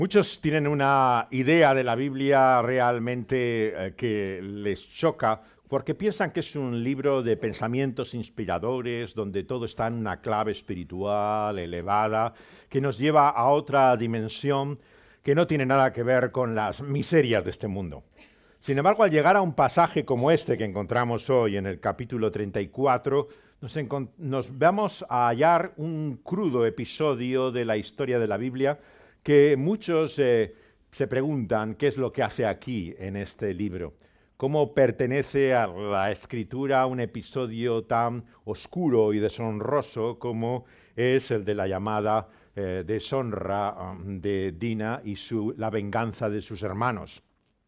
Muchos tienen una idea de la Biblia realmente que les choca porque piensan que es un libro de pensamientos inspiradores, donde todo está en una clave espiritual elevada, que nos lleva a otra dimensión que no tiene nada que ver con las miserias de este mundo. Sin embargo, al llegar a un pasaje como este que encontramos hoy en el capítulo 34, nos vamos a hallar un crudo episodio de la historia de la Biblia que muchos se preguntan qué es lo que hace aquí en este libro. ¿Cómo pertenece a la escritura un episodio tan oscuro y deshonroso como es el de la llamada deshonra de Dina y la venganza de sus hermanos?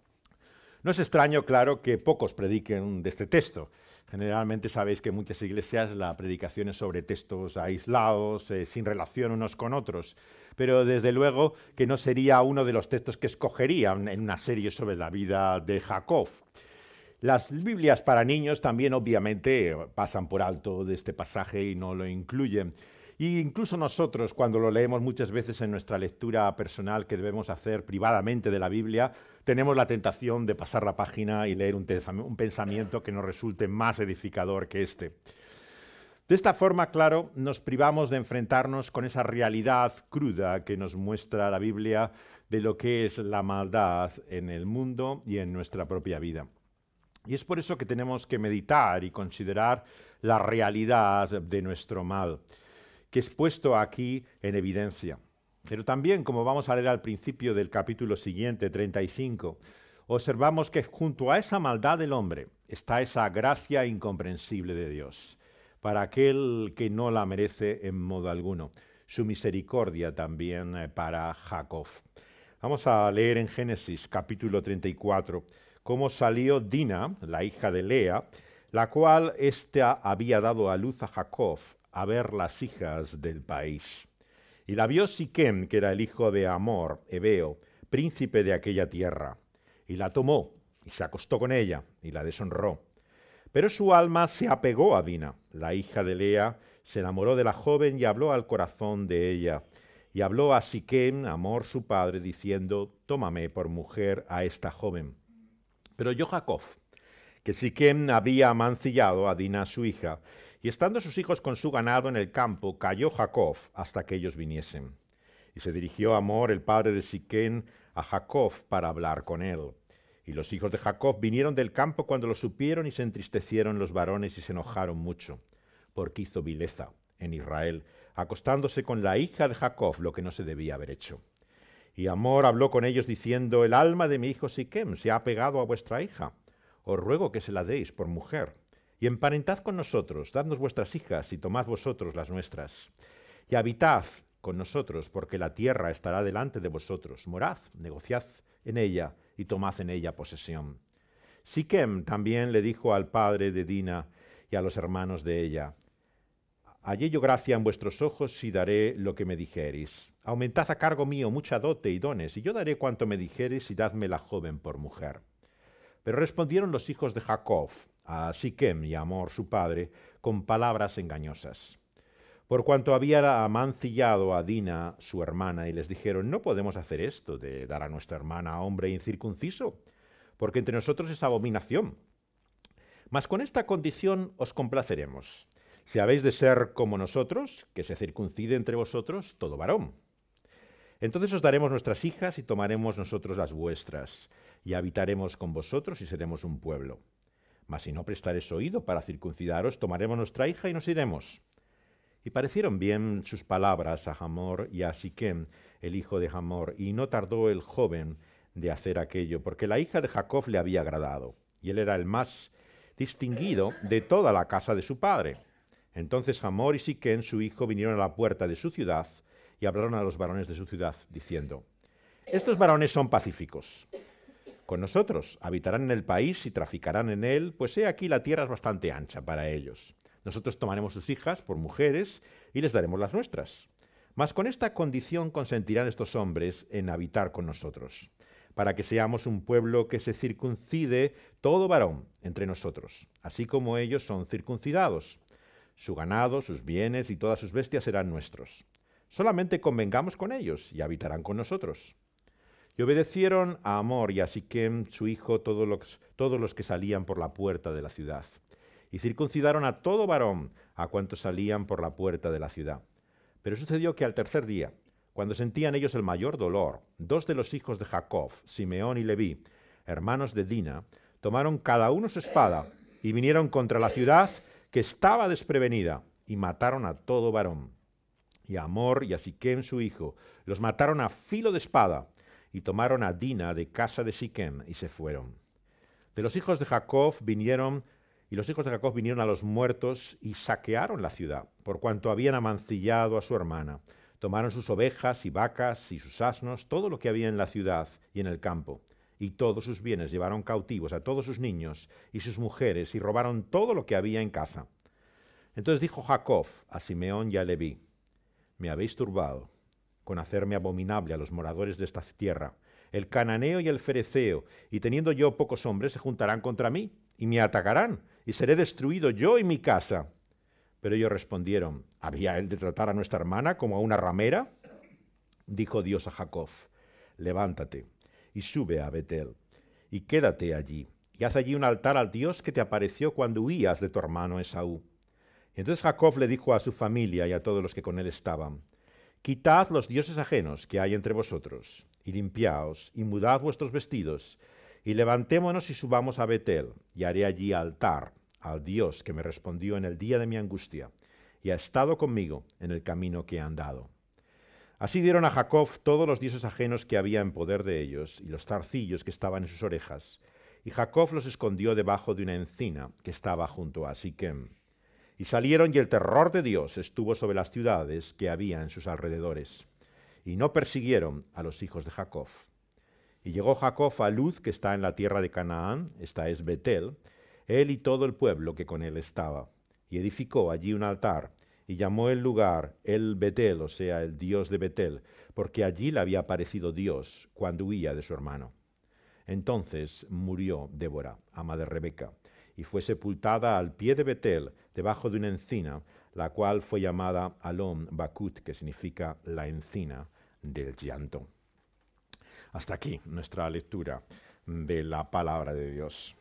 No es extraño, claro, que pocos prediquen de este texto. Generalmente sabéis que en muchas iglesias la predicación es sobre textos aislados, sin relación unos con otros, pero desde luego que no sería uno de los textos que escogerían en una serie sobre la vida de Jacob. Las Biblias para niños también obviamente pasan por alto de este pasaje y no lo incluyen. Y incluso nosotros, cuando lo leemos muchas veces en nuestra lectura personal que debemos hacer privadamente de la Biblia, tenemos la tentación de pasar la página y leer un pensamiento que nos resulte más edificador que este. De esta forma, claro, nos privamos de enfrentarnos con esa realidad cruda que nos muestra la Biblia de lo que es la maldad en el mundo y en nuestra propia vida. Y es por eso que tenemos que meditar y considerar la realidad de nuestro mal, que es puesto aquí en evidencia. Pero también, como vamos a leer al principio del capítulo siguiente, 35, observamos que junto a esa maldad del hombre está esa gracia incomprensible de Dios, para aquel que no la merece en modo alguno. Su misericordia también para Jacob. Vamos a leer en Génesis capítulo 34 cómo salió Dina, la hija de Lea, la cual ésta había dado a luz a Jacob, a ver las hijas del país. Y la vio Siquem, que era el hijo de Hamor, Hebeo, príncipe de aquella tierra, y la tomó, y se acostó con ella, y la deshonró. Pero su alma se apegó a Dina, la hija de Lea, se enamoró de la joven y habló al corazón de ella. Y habló a Siquem, Hamor su padre, diciendo, tómame por mujer a esta joven. Pero oyó Jacob, que Siquem había amancillado a Dina su hija, y estando sus hijos con su ganado en el campo, calló Jacob hasta que ellos viniesen. Y se dirigió Hamor, el padre de Siquem, a Jacob para hablar con él. Y los hijos de Jacob vinieron del campo cuando lo supieron y se entristecieron los varones y se enojaron mucho, porque hizo vileza en Israel, acostándose con la hija de Jacob, lo que no se debía haber hecho. Y Hamor habló con ellos diciendo, el alma de mi hijo Siquem se ha pegado a vuestra hija. Os ruego que se la deis por mujer. Y emparentad con nosotros, dadnos vuestras hijas y tomad vosotros las nuestras. Y habitad con nosotros, porque la tierra estará delante de vosotros. Morad, negociad en ella y tomad en ella posesión. Siquem también le dijo al padre de Dina y a los hermanos de ella, hallé yo gracia en vuestros ojos y daré lo que me dijereis. Aumentad a cargo mío mucha dote y dones, y yo daré cuanto me dijereis y dadme la joven por mujer. Pero respondieron los hijos de Jacob a Siquem y a Hamor su padre con palabras engañosas. Por cuanto había amancillado a Dina su hermana, y les dijeron, no podemos hacer esto de dar a nuestra hermana a hombre incircunciso, porque entre nosotros es abominación. Mas con esta condición os complaceremos. Si habéis de ser como nosotros, que se circuncide entre vosotros todo varón. Entonces os daremos nuestras hijas y tomaremos nosotros las vuestras, y habitaremos con vosotros y seremos un pueblo. Mas si no prestaréis oído para circuncidaros, tomaremos nuestra hija y nos iremos. Y parecieron bien sus palabras a Hamor y a Siquem, el hijo de Hamor, y no tardó el joven de hacer aquello, porque la hija de Jacob le había agradado, y él era el más distinguido de toda la casa de su padre. Entonces Hamor y Siquem, su hijo, vinieron a la puerta de su ciudad y hablaron a los varones de su ciudad, diciendo, estos varones son pacíficos. Con nosotros habitarán en el país y traficarán en él, pues he aquí la tierra es bastante ancha para ellos. Nosotros tomaremos sus hijas por mujeres y les daremos las nuestras. Mas con esta condición consentirán estos hombres en habitar con nosotros, para que seamos un pueblo que se circuncide todo varón entre nosotros, así como ellos son circuncidados. Su ganado, sus bienes y todas sus bestias serán nuestros. Solamente convengamos con ellos y habitarán con nosotros. Y obedecieron a Hamor y a Siquem, su hijo, todos los que salían por la puerta de la ciudad. Y circuncidaron a todo varón, a cuantos salían por la puerta de la ciudad. Pero sucedió que al tercer día, cuando sentían ellos el mayor dolor, dos de los hijos de Jacob, Simeón y Leví, hermanos de Dina, tomaron cada uno su espada y vinieron contra la ciudad que estaba desprevenida y mataron a todo varón. Y a Hamor y a Siquem su hijo los mataron a filo de espada y tomaron a Dina de casa de Siquem y se fueron. De los hijos de Jacob vinieron a los muertos y saquearon la ciudad, por cuanto habían amancillado a su hermana. Tomaron sus ovejas y vacas y sus asnos, todo lo que había en la ciudad y en el campo, y todos sus bienes llevaron cautivos a todos sus niños y sus mujeres, y robaron todo lo que había en casa. Entonces dijo Jacob a Simeón y a Leví: me habéis turbado con hacerme abominable a los moradores de esta tierra. El cananeo y el fereceo, y teniendo yo pocos hombres, se juntarán contra mí, y me atacarán, y seré destruido yo y mi casa. Pero ellos respondieron: ¿había él de tratar a nuestra hermana como a una ramera? Dijo Dios a Jacob: levántate, y sube a Betel, y quédate allí, y haz allí un altar al Dios que te apareció cuando huías de tu hermano Esaú. Y entonces Jacob le dijo a su familia y a todos los que con él estaban: quitad los dioses ajenos que hay entre vosotros, y limpiaos, y mudad vuestros vestidos, y levantémonos y subamos a Betel, y haré allí altar al Dios que me respondió en el día de mi angustia, y ha estado conmigo en el camino que he andado. Así dieron a Jacob todos los dioses ajenos que había en poder de ellos, y los zarcillos que estaban en sus orejas, y Jacob los escondió debajo de una encina que estaba junto a Siquem. Y salieron, y el terror de Dios estuvo sobre las ciudades que había en sus alrededores, y no persiguieron a los hijos de Jacob. Y llegó Jacob a Luz, que está en la tierra de Canaán, esta es Betel, él y todo el pueblo que con él estaba, y edificó allí un altar, y llamó el lugar el Betel, o sea, el Dios de Betel, porque allí le había aparecido Dios cuando huía de su hermano. Entonces murió Débora, ama de Rebeca, y fue sepultada al pie de Betel, debajo de una encina, la cual fue llamada Alon Bakut, que significa la encina del llanto. Hasta aquí nuestra lectura de la palabra de Dios.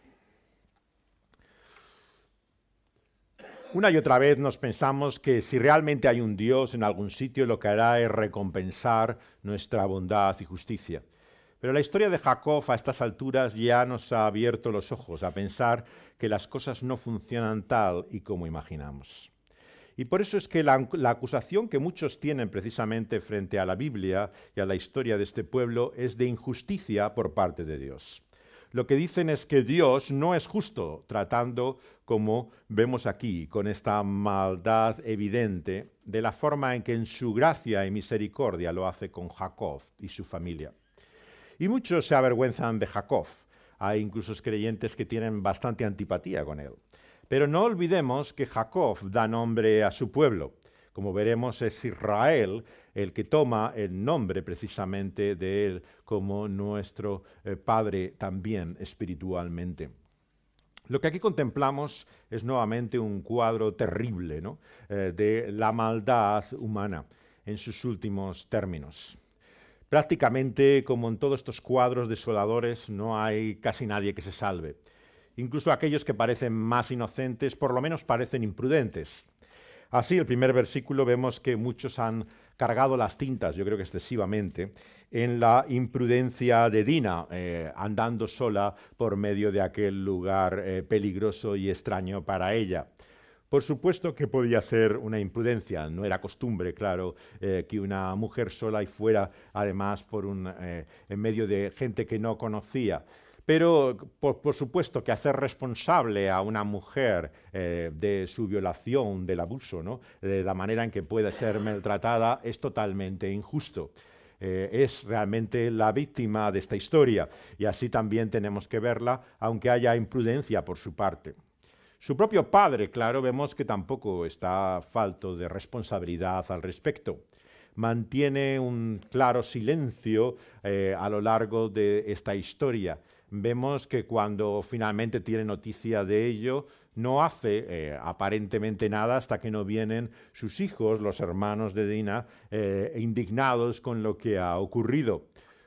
Una y otra vez nos pensamos que si realmente hay un Dios en algún sitio, lo que hará es recompensar nuestra bondad y justicia. Pero la historia de Jacob a estas alturas ya nos ha abierto los ojos a pensar que las cosas no funcionan tal y como imaginamos. Y por eso es que la acusación que muchos tienen precisamente frente a la Biblia y a la historia de este pueblo es de injusticia por parte de Dios. Lo que dicen es que Dios no es justo, tratando, como vemos aquí, con esta maldad evidente, de la forma en que en su gracia y misericordia lo hace con Jacob y su familia. Y muchos se avergüenzan de Jacob. Hay incluso creyentes que tienen bastante antipatía con él. Pero no olvidemos que Jacob da nombre a su pueblo. Como veremos, es Israel el que toma el nombre precisamente de él como nuestro Padre también espiritualmente. Lo que aquí contemplamos es nuevamente un cuadro terrible, ¿no? De la maldad humana en sus últimos términos. Prácticamente, como en todos estos cuadros desoladores, no hay casi nadie que se salve. Incluso aquellos que parecen más inocentes, por lo menos parecen imprudentes. Así, el primer versículo vemos que muchos han cargado las tintas, yo creo que excesivamente, en la imprudencia de Dina, andando sola por medio de aquel lugar peligroso y extraño para ella. Por supuesto que podía ser una imprudencia, no era costumbre, claro, que una mujer sola y fuera, además, en medio de gente que no conocía. Pero, por supuesto, que hacer responsable a una mujer de su violación, del abuso, ¿no? De la manera en que puede ser maltratada, es totalmente injusto. Es realmente la víctima de esta historia, y así también tenemos que verla, aunque haya imprudencia por su parte. Su propio padre, claro, vemos que tampoco está falto de responsabilidad al respecto. Mantiene un claro silencio a lo largo de esta historia. Vemos que cuando finalmente tiene noticia de ello, no hace aparentemente nada hasta que no vienen sus hijos, los hermanos de Dina, indignados con lo que ha ocurrido.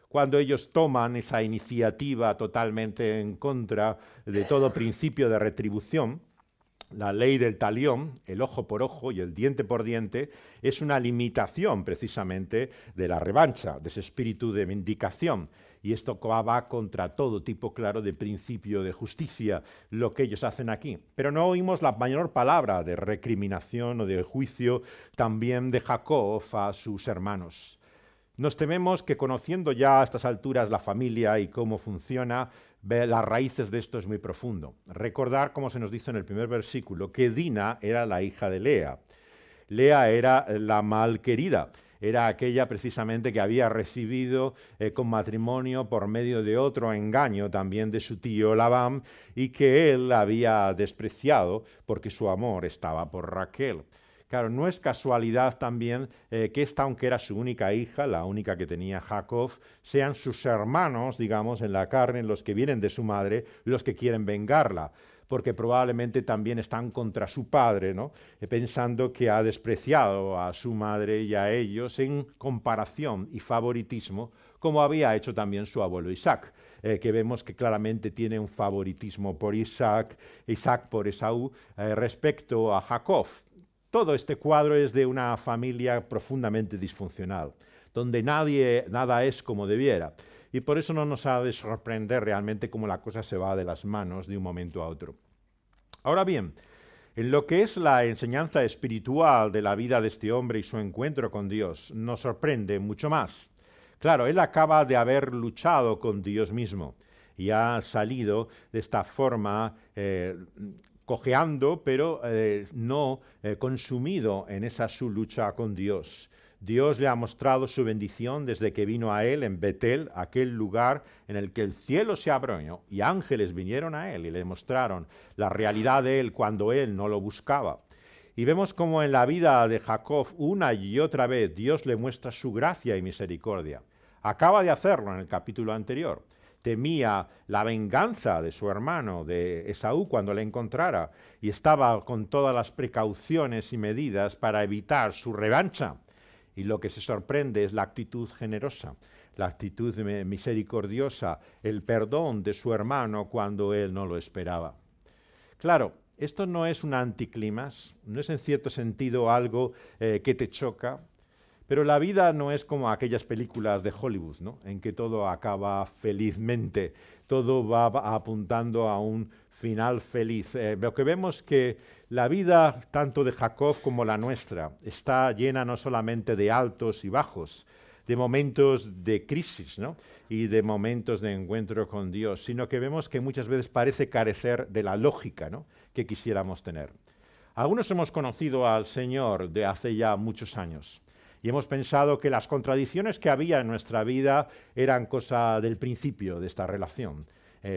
cuando ellos toman esa iniciativa totalmente en contra de todo principio de retribución. La ley del talión, el ojo por ojo y el diente por diente, es una limitación precisamente de la revancha, de ese espíritu de vindicación. Y esto va contra todo tipo, claro, de principio de justicia, lo que ellos hacen aquí. Pero no oímos la mayor palabra de recriminación o de juicio también de Jacob a sus hermanos. Nos tememos que, conociendo ya a estas alturas la familia y cómo funciona, las raíces de esto es muy profundo. Recordar, como se nos dice en el primer versículo, que Dina era la hija de Lea. Lea era la malquerida, era aquella precisamente que había recibido con matrimonio por medio de otro engaño también de su tío Labán y que él había despreciado porque su amor estaba por Raquel. Claro, no es casualidad también que esta, aunque era su única hija, la única que tenía Jacob, sean sus hermanos, digamos, en la carne, los que vienen de su madre, los que quieren vengarla, porque probablemente también están contra su padre, ¿no? Pensando que ha despreciado a su madre y a ellos en comparación y favoritismo, como había hecho también su abuelo Isaac, que vemos que claramente tiene un favoritismo por Isaac por Esaú, respecto a Jacob. Todo este cuadro es de una familia profundamente disfuncional, donde nada es como debiera. Y por eso no nos ha de sorprender realmente cómo la cosa se va de las manos de un momento a otro. Ahora bien, en lo que es la enseñanza espiritual de la vida de este hombre y su encuentro con Dios, nos sorprende mucho más. Claro, él acaba de haber luchado con Dios mismo y ha salido de esta forma cojeando, pero no consumido en esa su lucha con Dios. Dios le ha mostrado su bendición desde que vino a él en Betel, aquel lugar en el que el cielo se abrió y ángeles vinieron a él y le mostraron la realidad de él cuando él no lo buscaba. Y vemos como en la vida de Jacob una y otra vez Dios le muestra su gracia y misericordia. Acaba de hacerlo en el capítulo anterior. Temía la venganza de su hermano, de Esaú, cuando le encontrara, y estaba con todas las precauciones y medidas para evitar su revancha. Y lo que se sorprende es la actitud generosa, la actitud misericordiosa, el perdón de su hermano cuando él no lo esperaba. Claro, esto no es un anticlimax, no es en cierto sentido algo que te choca, pero la vida no es como aquellas películas de Hollywood, ¿no? En que todo acaba felizmente, todo va apuntando a un final feliz. Lo que vemos que la vida, tanto de Jacob como la nuestra, está llena no solamente de altos y bajos, de momentos de crisis, ¿no? Y de momentos de encuentro con Dios, sino que vemos que muchas veces parece carecer de la lógica, ¿no?, que quisiéramos tener. Algunos hemos conocido al Señor de hace ya muchos años y hemos pensado que las contradicciones que había en nuestra vida eran cosa del principio de esta relación.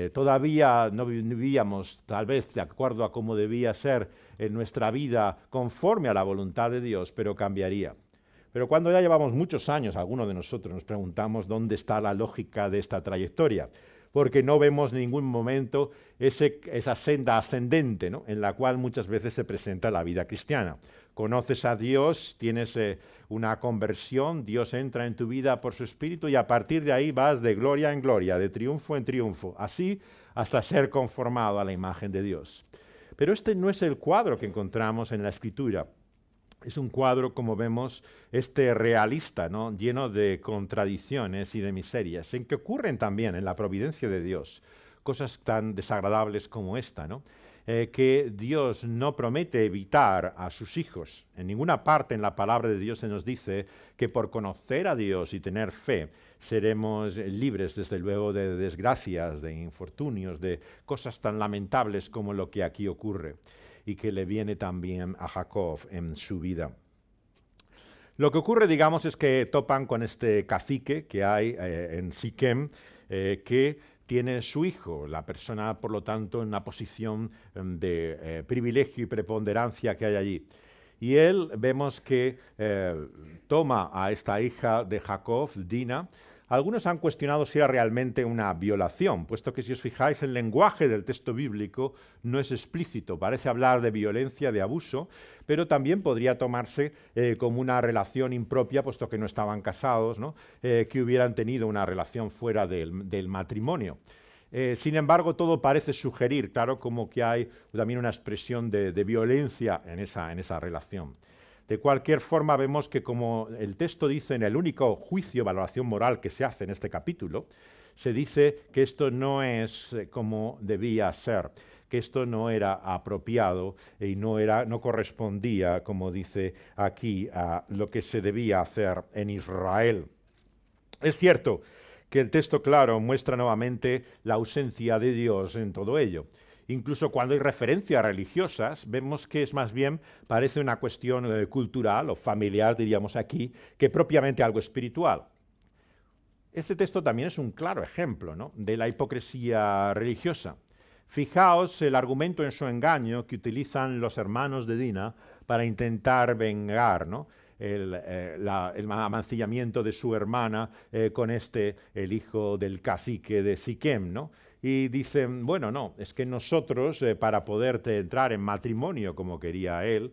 Todavía no vivíamos, tal vez, de acuerdo a cómo debía ser en nuestra vida, conforme a la voluntad de Dios, pero cambiaría. Pero cuando ya llevamos muchos años, algunos de nosotros nos preguntamos dónde está la lógica de esta trayectoria, porque no vemos en ningún momento esa senda ascendente, ¿no?, en la cual muchas veces se presenta la vida cristiana. Conoces a Dios, tienes una conversión, Dios entra en tu vida por su Espíritu y a partir de ahí vas de gloria en gloria, de triunfo en triunfo, así hasta ser conformado a la imagen de Dios. Pero este no es el cuadro que encontramos en la Escritura. Es un cuadro, como vemos, realista, ¿no?, lleno de contradicciones y de miserias, en que ocurren también en la providencia de Dios cosas tan desagradables como esta, ¿no?, que Dios no promete evitar a sus hijos. En ninguna parte en la palabra de Dios se nos dice que por conocer a Dios y tener fe seremos libres, desde luego, de desgracias, de infortunios, de cosas tan lamentables como lo que aquí ocurre y que le viene también a Jacob en su vida. Lo que ocurre, digamos, es que topan con este cacique que hay en Siquem, que tiene su hijo, la persona, por lo tanto, en una posición de privilegio y preponderancia que hay allí. Y él, vemos que toma a esta hija de Jacob, Dina, Algunos han cuestionado si era realmente una violación, puesto que si os fijáis el lenguaje del texto bíblico no es explícito, parece hablar de violencia, de abuso, pero también podría tomarse como una relación impropia, puesto que no estaban casados, ¿no? Que hubieran tenido una relación fuera del matrimonio. Sin embargo, todo parece sugerir, claro, como que hay también una expresión de violencia en esa relación. De cualquier forma, vemos que como el texto dice en el único juicio, valoración moral que se hace en este capítulo, se dice que esto no es como debía ser, que esto no era apropiado y no correspondía, como dice aquí, a lo que se debía hacer en Israel. Es cierto que el texto, claro, muestra nuevamente la ausencia de Dios en todo ello. Incluso cuando hay referencias religiosas, vemos que es más bien, parece una cuestión cultural o familiar, diríamos aquí, que propiamente algo espiritual. Este texto también es un claro ejemplo, ¿no?, de la hipocresía religiosa. Fijaos el argumento en su engaño que utilizan los hermanos de Dina para intentar vengar, ¿no?, el amancillamiento de su hermana con el hijo del cacique de Siquem, ¿no? Y dicen, bueno, no, es que nosotros para poder entrar en matrimonio, como quería él,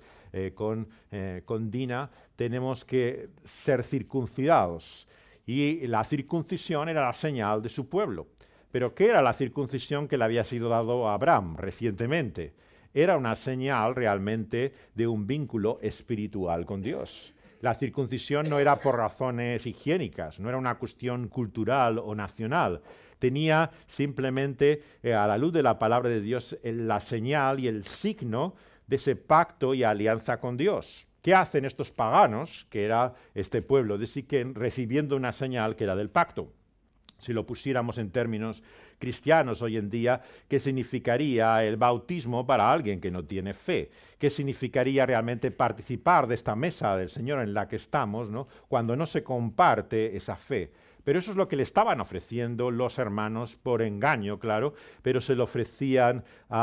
con Dina, tenemos que ser circuncidados. Y la circuncisión era la señal de su pueblo. Pero ¿qué era la circuncisión que le había sido dado a Abraham recientemente? Era una señal realmente de un vínculo espiritual con Dios. La circuncisión no era por razones higiénicas, no era una cuestión cultural o nacional. Tenía simplemente, a la luz de la palabra de Dios, la señal y el signo de ese pacto y alianza con Dios. ¿Qué hacen estos paganos, que era este pueblo de Siquem, recibiendo una señal que era del pacto? Si lo pusiéramos en términos cristianos hoy en día, ¿qué significaría el bautismo para alguien que no tiene fe? ¿Qué significaría realmente participar de esta mesa del Señor en la que estamos, ¿no?, cuando no se comparte esa fe? Pero eso es lo que le estaban ofreciendo los hermanos por engaño, claro, pero se lo ofrecían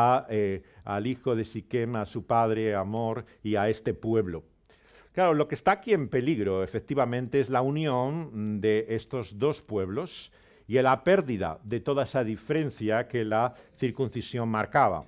al hijo de Siquem, a su padre Hamor y a este pueblo. Claro, lo que está aquí en peligro, efectivamente, es la unión de estos dos pueblos y la pérdida de toda esa diferencia que la circuncisión marcaba.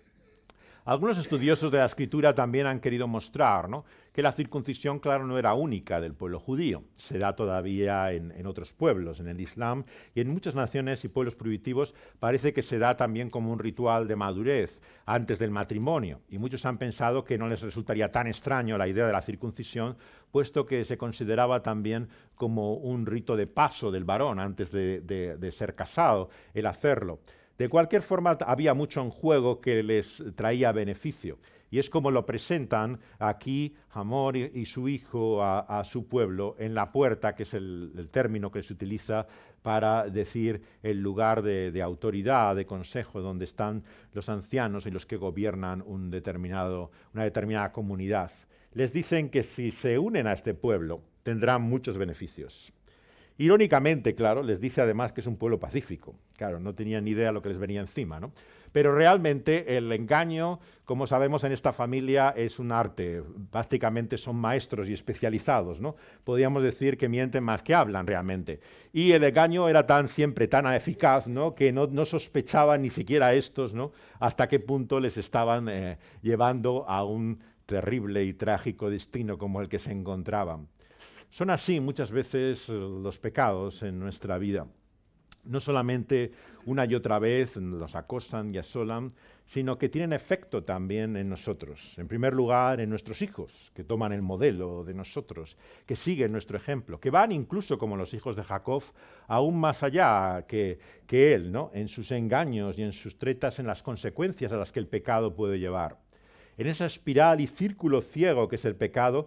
Algunos estudiosos de la Escritura también han querido mostrar, ¿no?, que la circuncisión, claro, no era única del pueblo judío. Se da todavía en otros pueblos, en el Islam y en muchas naciones y pueblos primitivos parece que se da también como un ritual de madurez antes del matrimonio. Y muchos han pensado que no les resultaría tan extraño la idea de la circuncisión, puesto que se consideraba también como un rito de paso del varón antes de ser casado, el hacerlo. De cualquier forma, había mucho en juego que les traía beneficio. Y es como lo presentan aquí Hamor y su hijo a su pueblo en la puerta, que es el término que se utiliza para decir el lugar de autoridad, de consejo, donde están los ancianos y los que gobiernan una determinada comunidad. Les dicen que si se unen a este pueblo, tendrán muchos beneficios. Irónicamente, claro, les dice además que es un pueblo pacífico. Claro, no tenían ni idea de lo que les venía encima, ¿no? Pero realmente el engaño, como sabemos en esta familia, es un arte. Prácticamente son maestros y especializados, ¿no? Podríamos decir que mienten más que hablan realmente. Y el engaño era siempre tan eficaz, ¿no?, que no sospechaban ni siquiera estos, ¿no?, hasta qué punto les estaban llevando a un terrible y trágico destino como el que se encontraban. Son así muchas veces los pecados en nuestra vida. No solamente una y otra vez nos acosan y asolan, sino que tienen efecto también en nosotros. En primer lugar, en nuestros hijos, que toman el modelo de nosotros, que siguen nuestro ejemplo, que van incluso, como los hijos de Jacob, aún más allá que él, ¿no?, en sus engaños y en sus tretas, en las consecuencias a las que el pecado puede llevar. En esa espiral y círculo ciego que es el pecado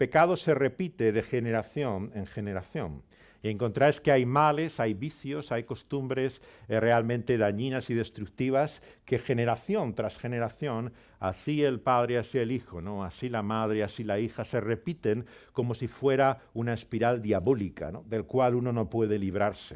se repite de generación en generación. Y encontráis que hay males, hay vicios, hay costumbres realmente dañinas y destructivas que generación tras generación, así el padre, así el hijo, ¿no?, así la madre, así la hija, se repiten como si fuera una espiral diabólica, ¿no?, del cual uno no puede librarse.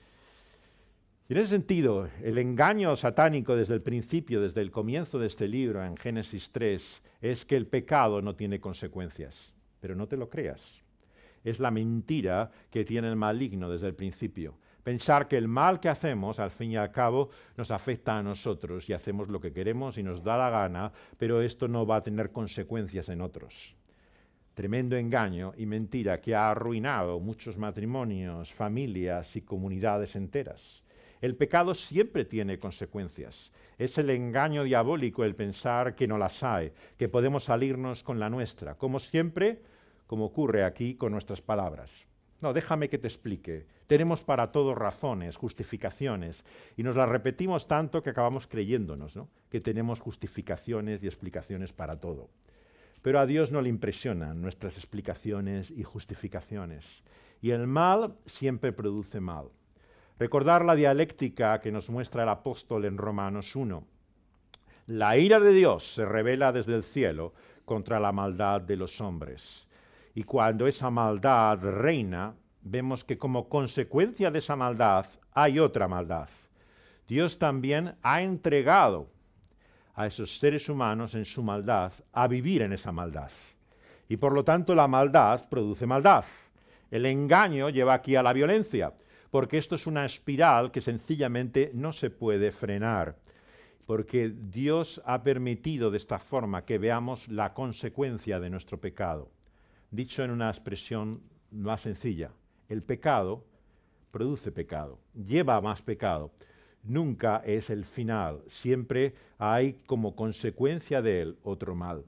Y en ese sentido, el engaño satánico desde el principio, desde el comienzo de este libro, en Génesis 3, es que el pecado no tiene consecuencias. Pero no te lo creas. es la mentira que tiene el maligno desde el principio. Pensar que el mal que hacemos, al fin y al cabo, nos afecta a nosotros y hacemos lo que queremos y nos da la gana, pero esto no va a tener consecuencias en otros. Tremendo engaño y mentira que ha arruinado muchos matrimonios, familias y comunidades enteras. El pecado siempre tiene consecuencias. Es el engaño diabólico el pensar que no las hay, que podemos salirnos con la nuestra, como siempre, como ocurre aquí con nuestras palabras. No, déjame que te explique. Tenemos para todo razones, justificaciones, y nos las repetimos tanto que acabamos creyéndonos, ¿no?, que tenemos justificaciones y explicaciones para todo. Pero a Dios no le impresionan nuestras explicaciones y justificaciones. Y el mal siempre produce mal. Recordar la dialéctica que nos muestra el apóstol en Romanos 1. La ira de Dios se revela desde el cielo contra la maldad de los hombres. Y cuando esa maldad reina, vemos que como consecuencia de esa maldad hay otra maldad. Dios también ha entregado a esos seres humanos en su maldad a vivir en esa maldad. Y por lo tanto la maldad produce maldad. El engaño lleva aquí a la violencia, porque esto es una espiral que sencillamente no se puede frenar, porque Dios ha permitido de esta forma que veamos la consecuencia de nuestro pecado. Dicho en una expresión más sencilla, el pecado produce pecado, lleva a más pecado. Nunca es el final, siempre hay como consecuencia de él otro mal.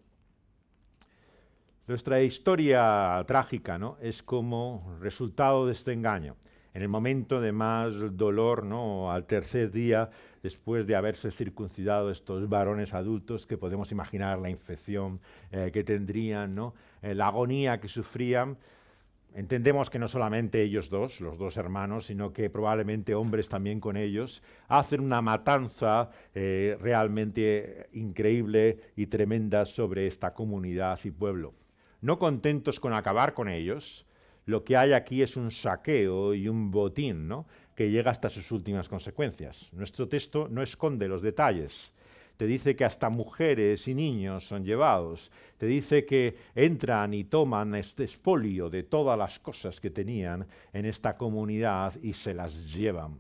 Nuestra historia trágica, ¿no?, es como resultado de este engaño. En el momento de más dolor, ¿no?, al tercer día, después de haberse circuncidado estos varones adultos, que podemos imaginar la infección que tendrían, ¿no?, la agonía que sufrían. Entendemos que no solamente ellos dos, los dos hermanos, sino que probablemente hombres también con ellos, hacen una matanza realmente increíble y tremenda sobre esta comunidad y pueblo. No contentos con acabar con ellos, lo que hay aquí es un saqueo y un botín, ¿no?, que llega hasta sus últimas consecuencias. Nuestro texto no esconde los detalles. Te dice que hasta mujeres y niños son llevados. Te dice que entran y toman este expolio de todas las cosas que tenían en esta comunidad y se las llevan.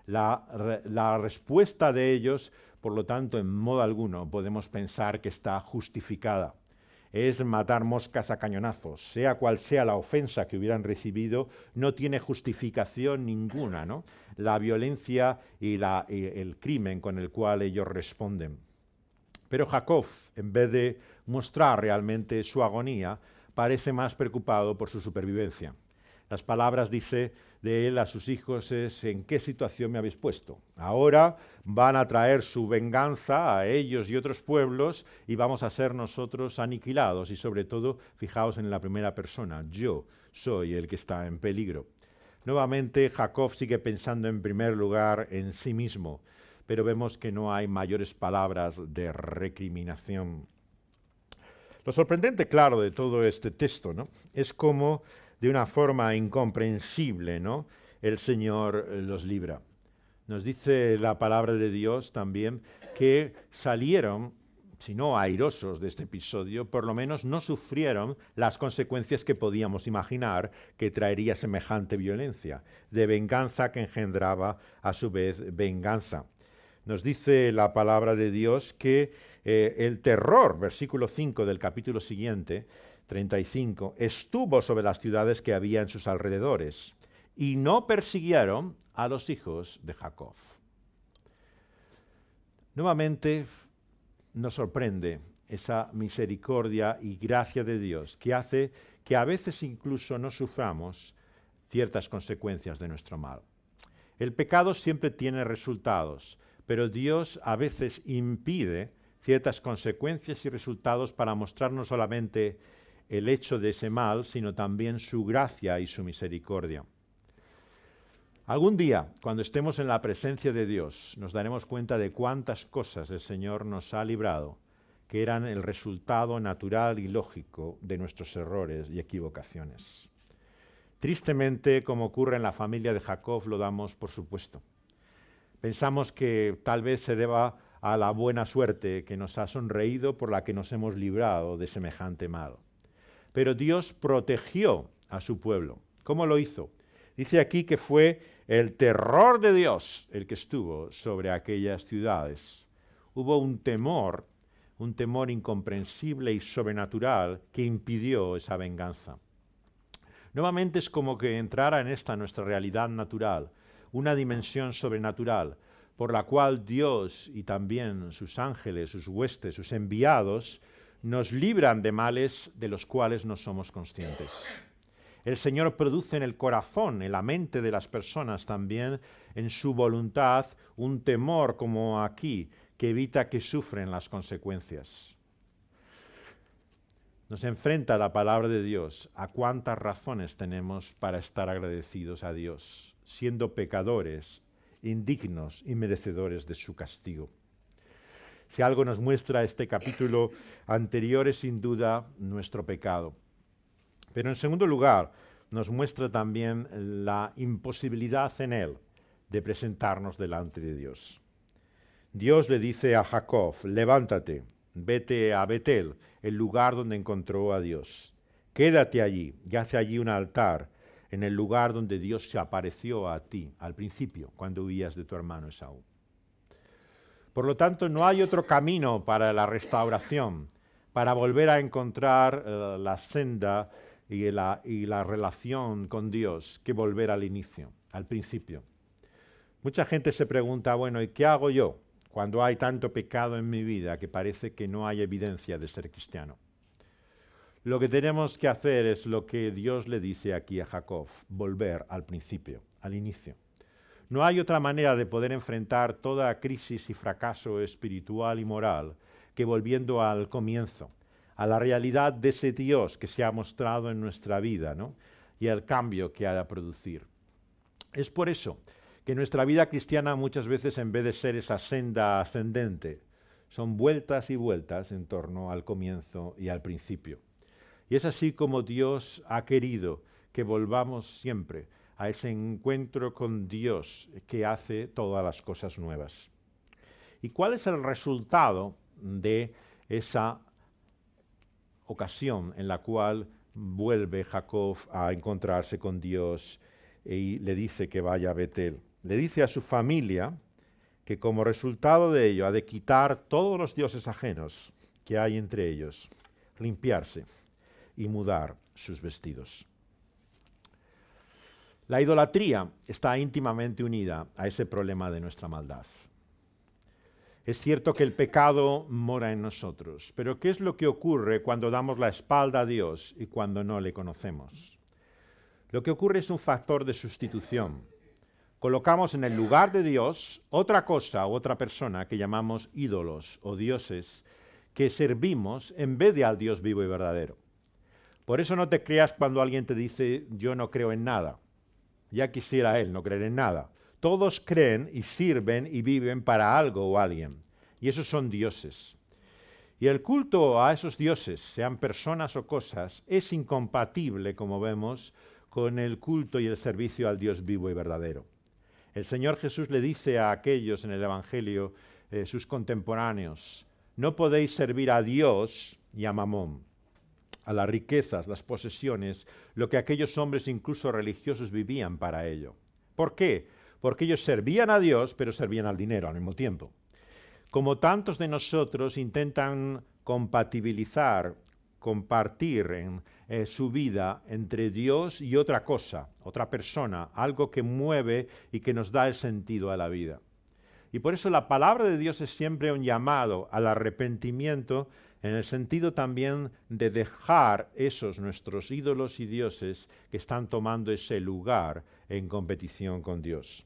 La respuesta de ellos, por lo tanto, en modo alguno podemos pensar que está justificada. Es matar moscas a cañonazos, sea cual sea la ofensa que hubieran recibido, no tiene justificación ninguna, ¿no?, la violencia y el crimen con el cual ellos responden. Pero Jacob, en vez de mostrar realmente su agonía, parece más preocupado por su supervivencia. Las palabras, dice de él a sus hijos, es: ¿en qué situación me habéis puesto? Ahora van a traer su venganza a ellos y otros pueblos y vamos a ser nosotros aniquilados. Y sobre todo, fijaos en la primera persona, yo soy el que está en peligro. Nuevamente, Jacob sigue pensando en primer lugar en sí mismo, pero vemos que no hay mayores palabras de recriminación. Lo sorprendente, claro, de todo este texto, ¿no?, es cómo de una forma incomprensible, ¿no?, el Señor los libra. Nos dice la palabra de Dios también que salieron, si no airosos de este episodio, por lo menos no sufrieron las consecuencias que podíamos imaginar que traería semejante violencia, de venganza que engendraba a su vez venganza. Nos dice la palabra de Dios que el terror, versículo 5 del capítulo siguiente, 35, estuvo sobre las ciudades que había en sus alrededores y no persiguieron a los hijos de Jacob. Nuevamente nos sorprende esa misericordia y gracia de Dios que hace que a veces incluso no suframos ciertas consecuencias de nuestro mal. El pecado siempre tiene resultados, pero Dios a veces impide ciertas consecuencias y resultados para mostrar no solamente el hecho de ese mal, sino también su gracia y su misericordia. Algún día, cuando estemos en la presencia de Dios, nos daremos cuenta de cuántas cosas el Señor nos ha librado, que eran el resultado natural y lógico de nuestros errores y equivocaciones. Tristemente, como ocurre en la familia de Jacob, lo damos por supuesto. Pensamos que tal vez se deba a la buena suerte que nos ha sonreído por la que nos hemos librado de semejante mal. Pero Dios protegió a su pueblo. ¿Cómo lo hizo? Dice aquí que fue el terror de Dios el que estuvo sobre aquellas ciudades. Hubo un temor incomprensible y sobrenatural que impidió esa venganza. Nuevamente es como que entrara en esta nuestra realidad natural, una dimensión sobrenatural, por la cual Dios y también sus ángeles, sus huestes, sus enviados, nos libran de males de los cuales no somos conscientes. El Señor produce en el corazón, en la mente de las personas también, en su voluntad, un temor como aquí, que evita que sufren las consecuencias. Nos enfrenta la palabra de Dios a cuántas razones tenemos para estar agradecidos a Dios, siendo pecadores, indignos y merecedores de su castigo. Si algo nos muestra este capítulo anterior es sin duda nuestro pecado. Pero en segundo lugar, nos muestra también la imposibilidad en él de presentarnos delante de Dios. Dios le dice a Jacob, levántate, vete a Betel, el lugar donde encontró a Dios. Quédate allí y haz allí un altar en el lugar donde Dios se apareció a ti al principio, cuando huías de tu hermano Esaú. Por lo tanto, no hay otro camino para la restauración, para volver a encontrar la senda y la relación con Dios, que volver al inicio, al principio. Mucha gente se pregunta, bueno, ¿y qué hago yo cuando hay tanto pecado en mi vida que parece que no hay evidencia de ser cristiano? Lo que tenemos que hacer es lo que Dios le dice aquí a Jacob, volver al principio, al inicio. No hay otra manera de poder enfrentar toda crisis y fracaso espiritual y moral que volviendo al comienzo, a la realidad de ese Dios que se ha mostrado en nuestra vida, ¿no? Y al cambio que ha de producir. Es por eso que nuestra vida cristiana muchas veces, en vez de ser esa senda ascendente, son vueltas y vueltas en torno al comienzo y al principio. Y es así como Dios ha querido que volvamos siempre a ese encuentro con Dios que hace todas las cosas nuevas. ¿Y cuál es el resultado de esa ocasión en la cual vuelve Jacob a encontrarse con Dios y le dice que vaya a Betel? Le dice a su familia que como resultado de ello ha de quitar todos los dioses ajenos que hay entre ellos, limpiarse y mudar sus vestidos. La idolatría está íntimamente unida a ese problema de nuestra maldad. Es cierto que el pecado mora en nosotros, pero ¿qué es lo que ocurre cuando damos la espalda a Dios y cuando no le conocemos? Lo que ocurre es un factor de sustitución. Colocamos en el lugar de Dios otra cosa u otra persona que llamamos ídolos o dioses que servimos en vez de al Dios vivo y verdadero. Por eso no te creas cuando alguien te dice yo no creo en nada. Ya quisiera él no creer en nada. Todos creen y sirven y viven para algo o alguien. Y esos son dioses. Y el culto a esos dioses, sean personas o cosas, es incompatible, como vemos, con el culto y el servicio al Dios vivo y verdadero. El Señor Jesús le dice a aquellos en el Evangelio, sus contemporáneos, no podéis servir a Dios y a Mamón, a las riquezas, las posesiones, lo que aquellos hombres incluso religiosos vivían para ello. ¿Por qué? Porque ellos servían a Dios, pero servían al dinero al mismo tiempo. Como tantos de nosotros intentan compatibilizar, compartir en su vida entre Dios y otra cosa, otra persona, algo que mueve y que nos da el sentido a la vida. Y por eso la palabra de Dios es siempre un llamado al arrepentimiento, en el sentido también de dejar esos nuestros ídolos y dioses que están tomando ese lugar en competición con Dios.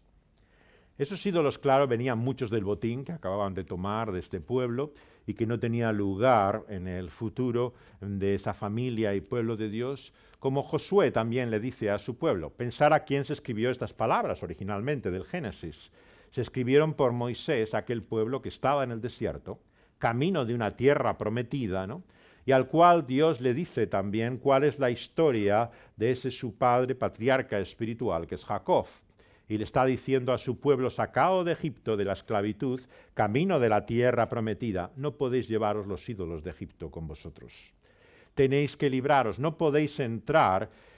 Esos ídolos, claro, venían muchos del botín que acababan de tomar de este pueblo y que no tenía lugar en el futuro de esa familia y pueblo de Dios, como Josué también le dice a su pueblo. Pensar a quién se escribió estas palabras originalmente del Génesis. Se escribieron por Moisés, aquel pueblo que estaba en el desierto, camino de una tierra prometida, ¿no? Y al cual Dios le dice también cuál es la historia de ese su padre patriarca espiritual, que es Jacob. Y le está diciendo a su pueblo sacado de Egipto de la esclavitud, camino de la tierra prometida, no podéis llevaros los ídolos de Egipto con vosotros. Tenéis que libraros, no podéis entrar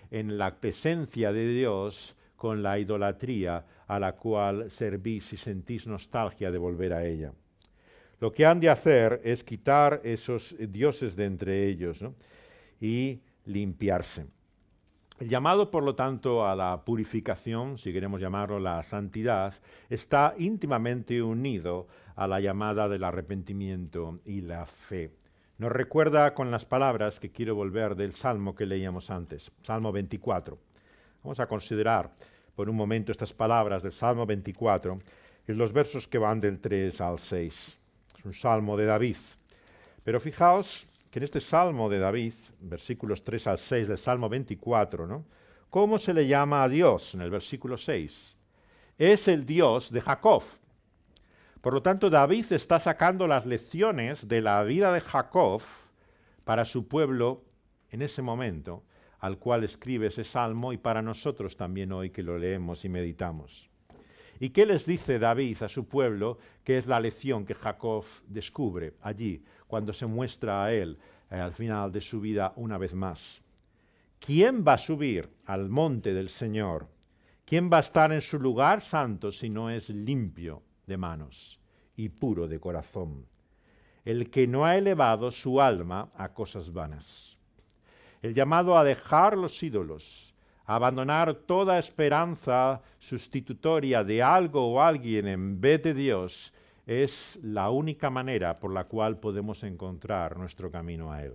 en la presencia de Dios con la idolatría a la cual servís y sentís nostalgia de volver a ella. Lo que han de hacer es quitar esos dioses de entre ellos, ¿no? Y limpiarse. El llamado, por lo tanto, a la purificación, si queremos llamarlo la santidad, está íntimamente unido a la llamada del arrepentimiento y la fe. Nos recuerda con las palabras que quiero volver del Salmo que leíamos antes, Salmo 24. Vamos a considerar por un momento estas palabras del Salmo 24 en los versos que van del 3 al 6. Es un Salmo de David. Pero fijaos que en este Salmo de David, versículos 3 al 6 del Salmo 24, ¿no? ¿Cómo se le llama a Dios en el versículo 6? Es el Dios de Jacob. Por lo tanto, David está sacando las lecciones de la vida de Jacob para su pueblo en ese momento al cual escribe ese salmo y para nosotros también hoy que lo leemos y meditamos. ¿Y qué les dice David a su pueblo? Que es la lección que Jacob descubre allí, cuando se muestra a él al final de su vida una vez más. ¿Quién va a subir al monte del Señor? ¿Quién va a estar en su lugar santo si no es limpio de manos y puro de corazón? El que no ha elevado su alma a cosas vanas. El llamado a dejar los ídolos, a abandonar toda esperanza sustitutoria de algo o alguien en vez de Dios, es la única manera por la cual podemos encontrar nuestro camino a Él.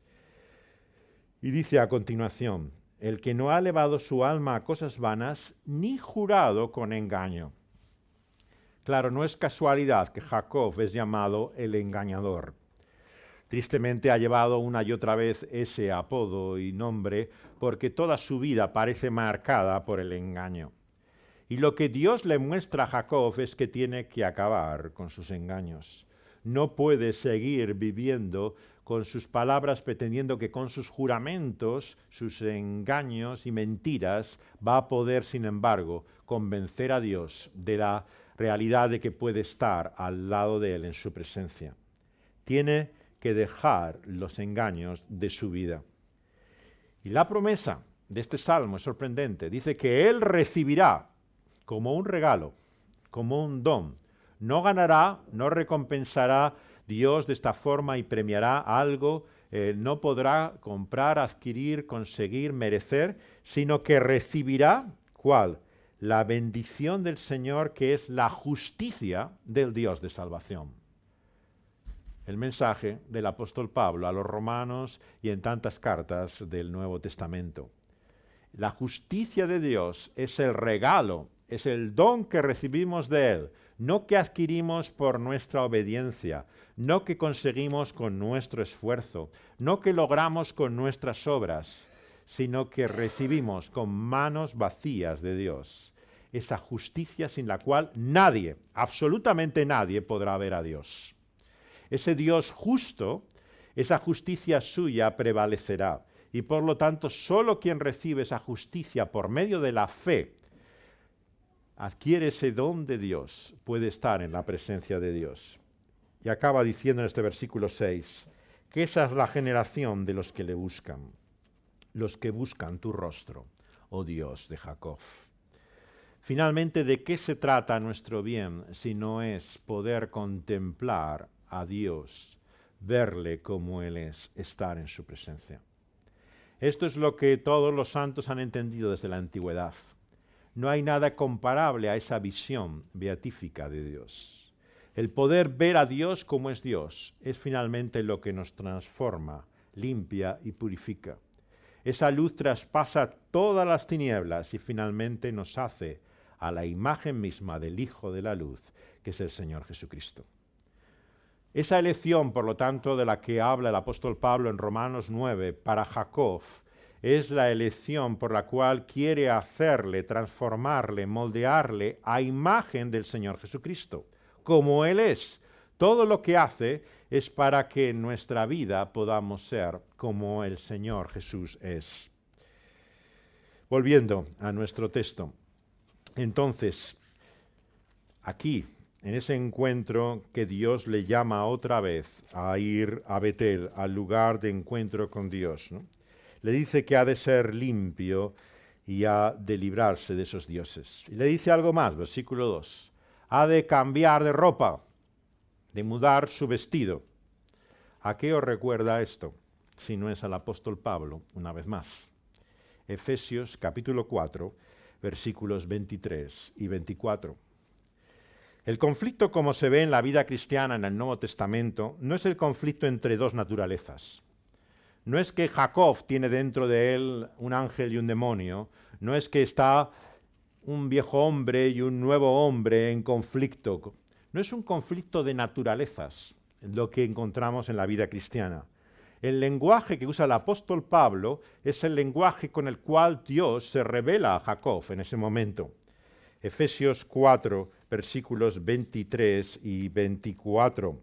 Y dice a continuación, el que no ha elevado su alma a cosas vanas, ni jurado con engaño. Claro, no es casualidad que Jacob es llamado el engañador. Tristemente ha llevado una y otra vez ese apodo y nombre porque toda su vida parece marcada por el engaño. Y lo que Dios le muestra a Jacob es que tiene que acabar con sus engaños. No puede seguir viviendo con sus palabras pretendiendo que con sus juramentos, sus engaños y mentiras va a poder, sin embargo, convencer a Dios de la realidad de que puede estar al lado de Él en su presencia. Tiene que dejar los engaños de su vida. Y la promesa de este salmo es sorprendente. Dice que Él recibirá como un regalo, como un don. No ganará, no recompensará Dios de esta forma y premiará algo, no podrá comprar, adquirir, conseguir, merecer, sino que recibirá, ¿cuál? La bendición del Señor, que es la justicia del Dios de salvación. El mensaje del apóstol Pablo a los romanos y en tantas cartas del Nuevo Testamento. La justicia de Dios es el regalo, es el don que recibimos de Él, no que adquirimos por nuestra obediencia, no que conseguimos con nuestro esfuerzo, no que logramos con nuestras obras, sino que recibimos con manos vacías de Dios. Esa justicia sin la cual nadie, absolutamente nadie, podrá ver a Dios. Ese Dios justo, esa justicia suya prevalecerá. Y por lo tanto, solo quien recibe esa justicia por medio de la fe, adquiere ese don de Dios, puede estar en la presencia de Dios. Y acaba diciendo en este versículo 6, que esa es la generación de los que le buscan, los que buscan tu rostro, oh Dios de Jacob. Finalmente, ¿de qué se trata nuestro bien si no es poder contemplar a Dios, verle como Él es, estar en su presencia? Esto es lo que todos los santos han entendido desde la antigüedad. No hay nada comparable a esa visión beatífica de Dios. El poder ver a Dios como es Dios es finalmente lo que nos transforma, limpia y purifica. Esa luz traspasa todas las tinieblas y finalmente nos hace a la imagen misma del Hijo de la Luz, que es el Señor Jesucristo. Esa elección, por lo tanto, de la que habla el apóstol Pablo en Romanos 9 para Jacob, es la elección por la cual quiere hacerle, transformarle, moldearle a imagen del Señor Jesucristo, como Él es. Todo lo que hace es para que en nuestra vida podamos ser como el Señor Jesús es. Volviendo a nuestro texto. Entonces, aquí, en ese encuentro que Dios le llama otra vez a ir a Betel, al lugar de encuentro con Dios, ¿no? le dice que ha de ser limpio y ha de librarse de esos dioses. Y le dice algo más, versículo 2. Ha de cambiar de ropa, de mudar su vestido. ¿A qué os recuerda esto? Si no es al apóstol Pablo, una vez más. Efesios capítulo 4, versículos 23 y 24. El conflicto, como se ve en la vida cristiana en el Nuevo Testamento, no es el conflicto entre dos naturalezas. No es que Jacob tiene dentro de él un ángel y un demonio, no es que está un viejo hombre y un nuevo hombre en conflicto. No es un conflicto de naturalezas, lo que encontramos en la vida cristiana. El lenguaje que usa el apóstol Pablo es el lenguaje con el cual Dios se revela a Jacob en ese momento. Efesios 4, versículos 23 y 24.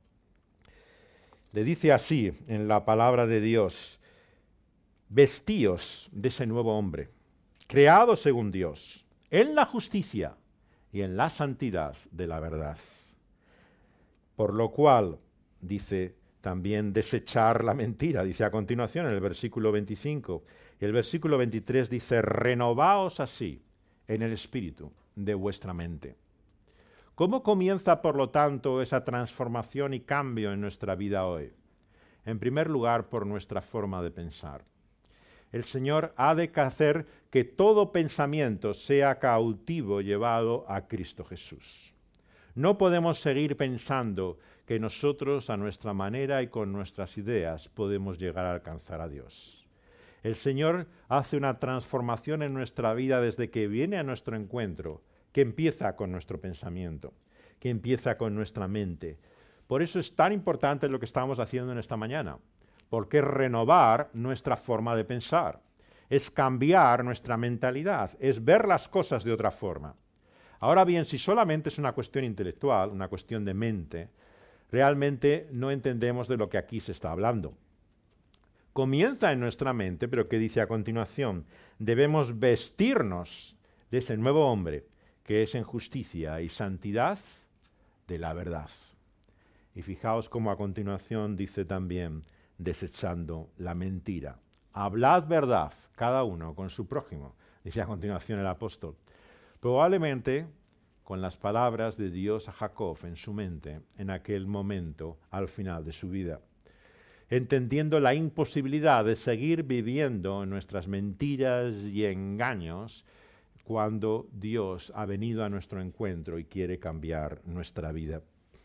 Le dice así en la palabra de Dios: vestíos de ese nuevo hombre, creado según Dios, en la justicia y en la santidad de la verdad. Por lo cual, dice también, desechar la mentira, dice a continuación en el versículo 25. Y el versículo 23 dice: renovaos así en el espíritu de vuestra mente. ¿Cómo comienza, por lo tanto, esa transformación y cambio en nuestra vida hoy? En primer lugar, por nuestra forma de pensar. El Señor ha de hacer que todo pensamiento sea cautivo, llevado a Cristo Jesús. No podemos seguir pensando que nosotros, a nuestra manera y con nuestras ideas, podemos llegar a alcanzar a Dios. El Señor hace una transformación en nuestra vida desde que viene a nuestro encuentro, que empieza con nuestro pensamiento, que empieza con nuestra mente. Por eso es tan importante lo que estamos haciendo en esta mañana, porque es renovar nuestra forma de pensar, es cambiar nuestra mentalidad, es ver las cosas de otra forma. Ahora bien, si solamente es una cuestión intelectual, una cuestión de mente, realmente no entendemos de lo que aquí se está hablando. Comienza en nuestra mente, pero ¿qué dice a continuación? Debemos vestirnos de ese nuevo hombre, que es en justicia y santidad de la verdad. Y fijaos cómo a continuación dice también, desechando la mentira. Hablad verdad, cada uno con su prójimo, dice a continuación el apóstol. Probablemente con las palabras de Dios a Jacob en su mente en aquel momento al final de su vida, entendiendo la imposibilidad de seguir viviendo nuestras mentiras y engaños cuando Dios ha venido a nuestro encuentro y quiere cambiar nuestra vida.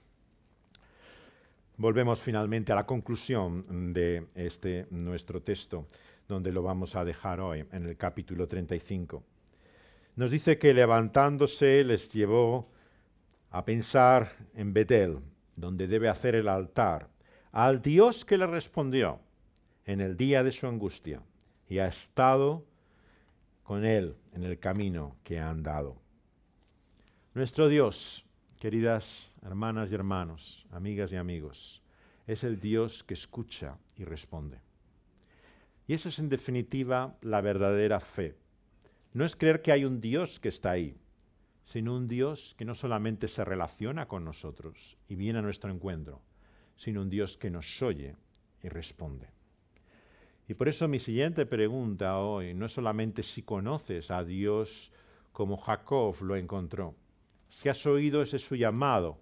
Volvemos finalmente a la conclusión de nuestro texto, donde lo vamos a dejar hoy, en el capítulo 35. Nos dice que levantándose les llevó a pensar en Betel, donde debe hacer el altar, al Dios que le respondió en el día de su angustia y ha estado con él en el camino que ha andado. Nuestro Dios, queridas hermanas y hermanos, amigas y amigos, es el Dios que escucha y responde. Y eso es en definitiva la verdadera fe. No es creer que hay un Dios que está ahí, sino un Dios que no solamente se relaciona con nosotros y viene a nuestro encuentro, sino un Dios que nos oye y responde. Y por eso mi siguiente pregunta hoy no es solamente si conoces a Dios como Jacob lo encontró, si has oído ese su llamado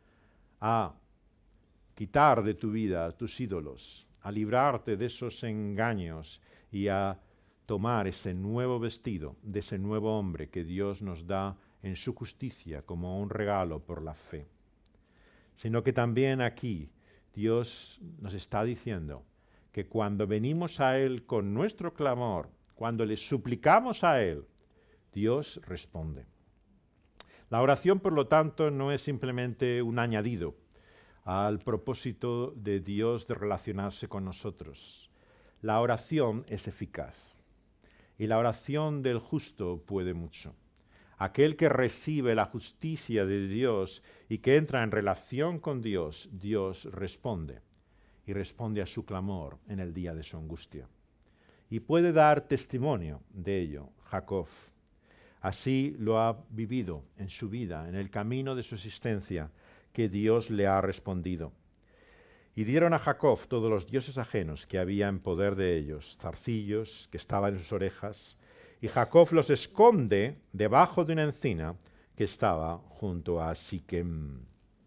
a quitar de tu vida tus ídolos, a librarte de esos engaños y a tomar ese nuevo vestido de ese nuevo hombre que Dios nos da en su justicia como un regalo por la fe. Sino que también aquí Dios nos está diciendo que cuando venimos a Él con nuestro clamor, cuando le suplicamos a Él, Dios responde. La oración, por lo tanto, no es simplemente un añadido al propósito de Dios de relacionarse con nosotros. La oración es eficaz. Y la oración del justo puede mucho. Aquel que recibe la justicia de Dios y que entra en relación con Dios, Dios responde. Y responde a su clamor en el día de su angustia. Y puede dar testimonio de ello Jacob. Así lo ha vivido en su vida, en el camino de su existencia, que Dios le ha respondido. Y dieron a Jacob todos los dioses ajenos que había en poder de ellos, zarcillos que estaban en sus orejas, y Jacob los esconde debajo de una encina que estaba junto a Siquem.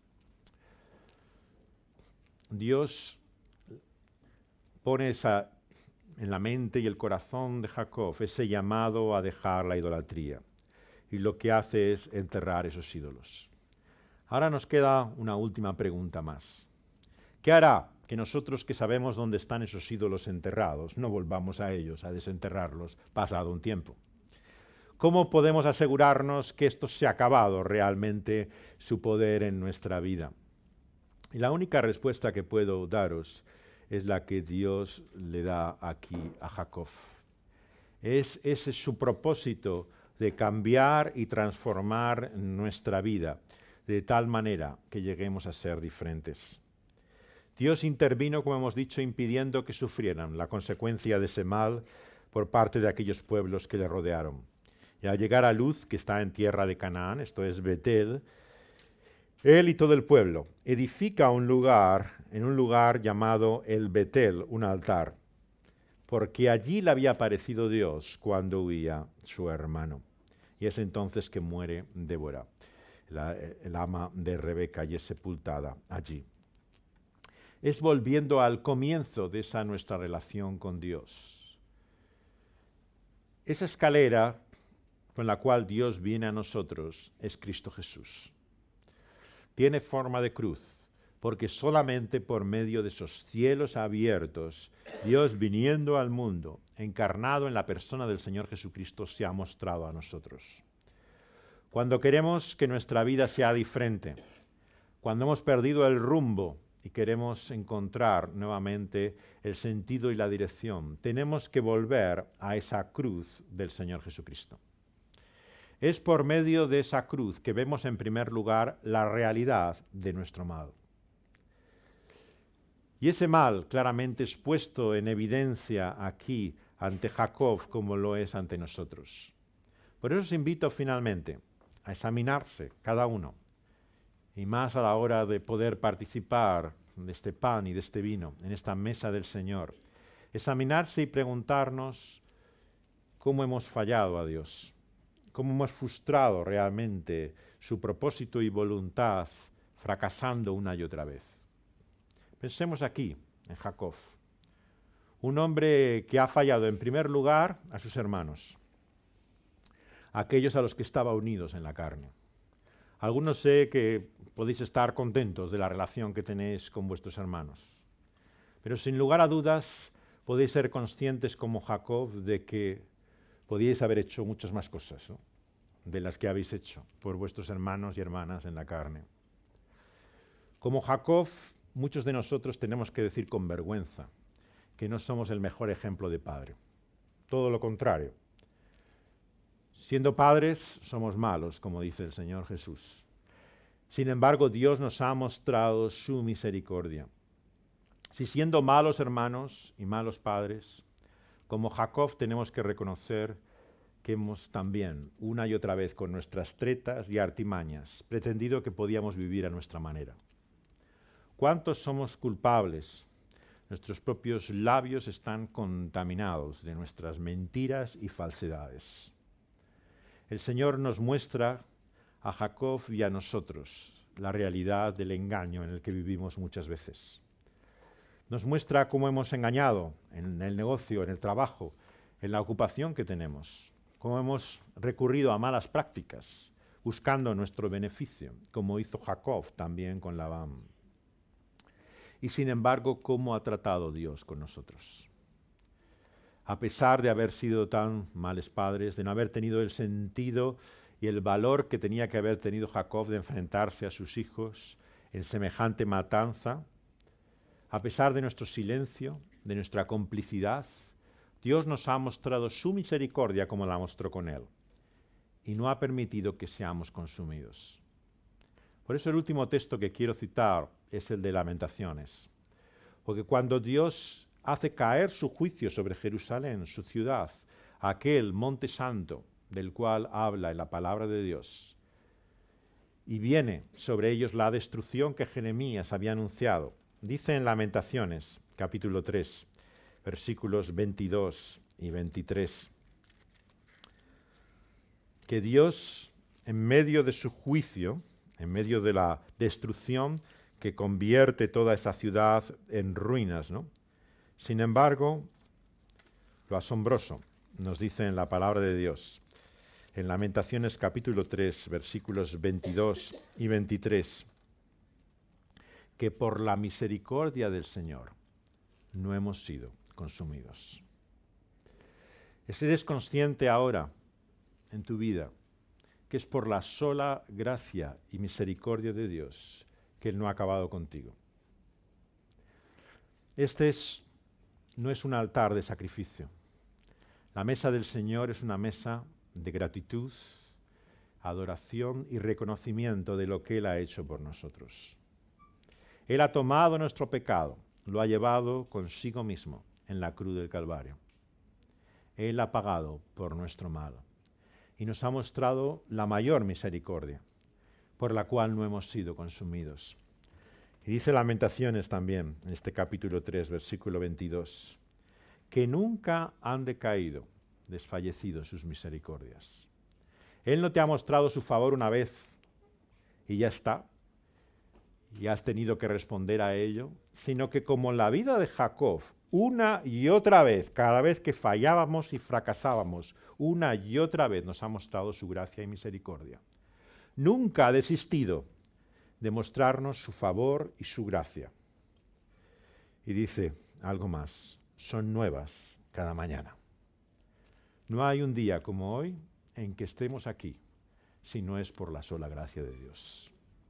Dios pone en la mente y el corazón de Jacob ese llamado a dejar la idolatría. Y lo que hace es enterrar esos ídolos. Ahora nos queda una última pregunta más. ¿Qué hará que nosotros que sabemos dónde están esos ídolos enterrados no volvamos a ellos, a desenterrarlos, pasado un tiempo? ¿Cómo podemos asegurarnos que esto se ha acabado realmente su poder en nuestra vida? Y la única respuesta que puedo daros es la que Dios le da aquí a Jacob. Ese es su propósito de cambiar y transformar nuestra vida de tal manera que lleguemos a ser diferentes. Dios intervino, como hemos dicho, impidiendo que sufrieran la consecuencia de ese mal por parte de aquellos pueblos que le rodearon. Y al llegar a Luz, que está en tierra de Canaán, esto es Betel, él y todo el pueblo edifica en un lugar llamado el Betel, un altar, porque allí le había aparecido Dios cuando huía su hermano. Y es entonces que muere Débora, el ama de Rebeca, y es sepultada allí. Es volviendo al comienzo de esa nuestra relación con Dios. Esa escalera con la cual Dios viene a nosotros es Cristo Jesús. Tiene forma de cruz, porque solamente por medio de esos cielos abiertos, Dios viniendo al mundo, encarnado en la persona del Señor Jesucristo, se ha mostrado a nosotros. Cuando queremos que nuestra vida sea diferente, cuando hemos perdido el rumbo y queremos encontrar nuevamente el sentido y la dirección, tenemos que volver a esa cruz del Señor Jesucristo. Es por medio de esa cruz que vemos en primer lugar la realidad de nuestro mal. Y ese mal claramente es puesto en evidencia aquí ante Jacob como lo es ante nosotros. Por eso os invito finalmente a examinarse cada uno, y más a la hora de poder participar de este pan y de este vino en esta mesa del Señor, examinarse y preguntarnos cómo hemos fallado a Dios, cómo hemos frustrado realmente su propósito y voluntad, fracasando una y otra vez. Pensemos aquí en Jacob, un hombre que ha fallado en primer lugar a sus hermanos, aquellos a los que estaba unidos en la carne. Algunos sé que podéis estar contentos de la relación que tenéis con vuestros hermanos, pero sin lugar a dudas podéis ser conscientes como Jacob de que podíais haber hecho muchas más cosas, ¿no?, de las que habéis hecho por vuestros hermanos y hermanas en la carne. Como Jacob, muchos de nosotros tenemos que decir con vergüenza que no somos el mejor ejemplo de padre. Todo lo contrario. Siendo padres, somos malos, como dice el Señor Jesús. Sin embargo, Dios nos ha mostrado su misericordia. Si siendo malos hermanos y malos padres, como Jacob tenemos que reconocer que hemos también, una y otra vez, con nuestras tretas y artimañas, pretendido que podíamos vivir a nuestra manera. ¿Cuántos somos culpables? Nuestros propios labios están contaminados de nuestras mentiras y falsedades. El Señor nos muestra a Jacob y a nosotros la realidad del engaño en el que vivimos muchas veces. Nos muestra cómo hemos engañado en el negocio, en el trabajo, en la ocupación que tenemos, cómo hemos recurrido a malas prácticas, buscando nuestro beneficio, como hizo Jacob también con Labán. Y sin embargo, ¿cómo ha tratado Dios con nosotros? A pesar de haber sido tan males padres, de no haber tenido el sentido y el valor que tenía que haber tenido Jacob de enfrentarse a sus hijos en semejante matanza, a pesar de nuestro silencio, de nuestra complicidad, Dios nos ha mostrado su misericordia como la mostró con él, y no ha permitido que seamos consumidos. Por eso el último texto que quiero citar es el de Lamentaciones, porque cuando Dios hace caer su juicio sobre Jerusalén, su ciudad, aquel monte santo del cual habla en la palabra de Dios, y viene sobre ellos la destrucción que Jeremías había anunciado, Dice en Lamentaciones, capítulo 3, versículos 22 y 23, que Dios, en medio de su juicio, en medio de la destrucción que convierte toda esa ciudad en ruinas, ¿no? Sin embargo, lo asombroso nos dice en la palabra de Dios, en Lamentaciones capítulo 3, versículos 22 y 23, que por la misericordia del Señor no hemos sido consumidos. ¿Eres consciente ahora en tu vida que es por la sola gracia y misericordia de Dios que Él no ha acabado contigo? No es un altar de sacrificio. La mesa del Señor es una mesa de gratitud, adoración y reconocimiento de lo que Él ha hecho por nosotros. Él ha tomado nuestro pecado, lo ha llevado consigo mismo en la cruz del Calvario. Él ha pagado por nuestro mal y nos ha mostrado la mayor misericordia, por la cual no hemos sido consumidos. Y dice Lamentaciones también, en este capítulo 3, versículo 22, que nunca han decaído, desfallecido sus misericordias. Él no te ha mostrado su favor una vez y ya está, y has tenido que responder a ello, sino que como en la vida de Jacob, una y otra vez, cada vez que fallábamos y fracasábamos, una y otra vez nos ha mostrado su gracia y misericordia. Nunca ha desistido de mostrarnos su favor y su gracia. Y dice algo más, son nuevas cada mañana. No hay un día como hoy en que estemos aquí, si no es por la sola gracia de Dios.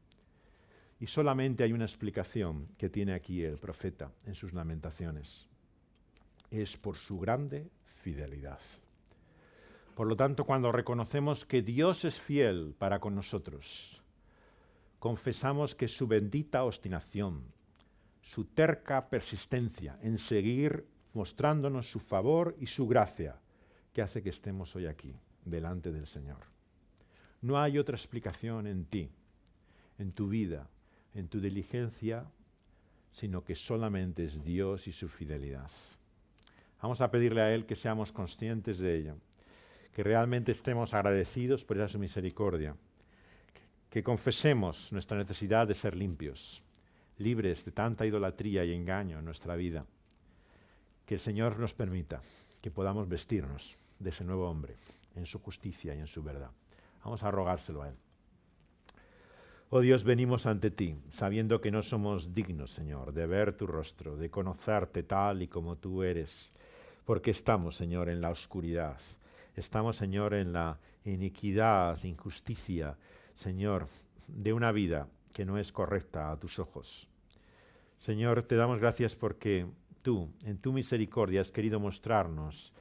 Y solamente hay una explicación que tiene aquí el profeta en sus lamentaciones. Es por su grande fidelidad. Por lo tanto, cuando reconocemos que Dios es fiel para con nosotros, confesamos que su bendita obstinación, su terca persistencia en seguir mostrándonos su favor y su gracia, que hace que estemos hoy aquí, delante del Señor. No hay otra explicación en ti, en tu vida, en tu diligencia, sino que solamente es Dios y su fidelidad. Vamos a pedirle a Él que seamos conscientes de ello, que realmente estemos agradecidos por esa su misericordia, que confesemos nuestra necesidad de ser limpios, libres de tanta idolatría y engaño en nuestra vida, que el Señor nos permita que podamos vestirnos de ese nuevo hombre, en su justicia y en su verdad. Vamos a rogárselo a Él. Oh Dios, venimos ante ti, sabiendo que no somos dignos, Señor, de ver tu rostro, de conocerte tal y como tú eres, porque estamos, Señor, en la oscuridad. Estamos, Señor, en la iniquidad, injusticia, Señor, de una vida que no es correcta a tus ojos. Señor, te damos gracias porque tú, en tu misericordia, has querido mostrarnos